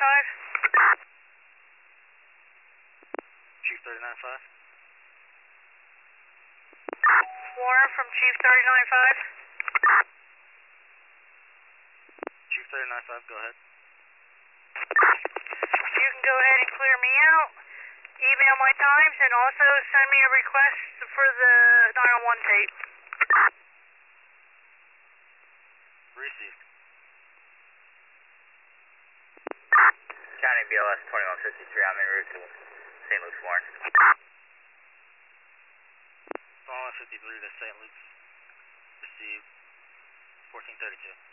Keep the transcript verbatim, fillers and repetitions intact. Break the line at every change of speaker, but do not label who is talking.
five.
Chief thirty-nine five.
Warren from Chief thirty-nine five.
Chief thirty-nine five, go ahead.
You can go ahead and clear me out, email my times, and also send me a request for the nine one one tape.
Received.
County B L S twenty-one fifty-three, I'm en route to Saint Luke's Warren.
twenty-one fifty-three to Saint Luke's. Received. fourteen thirty-two.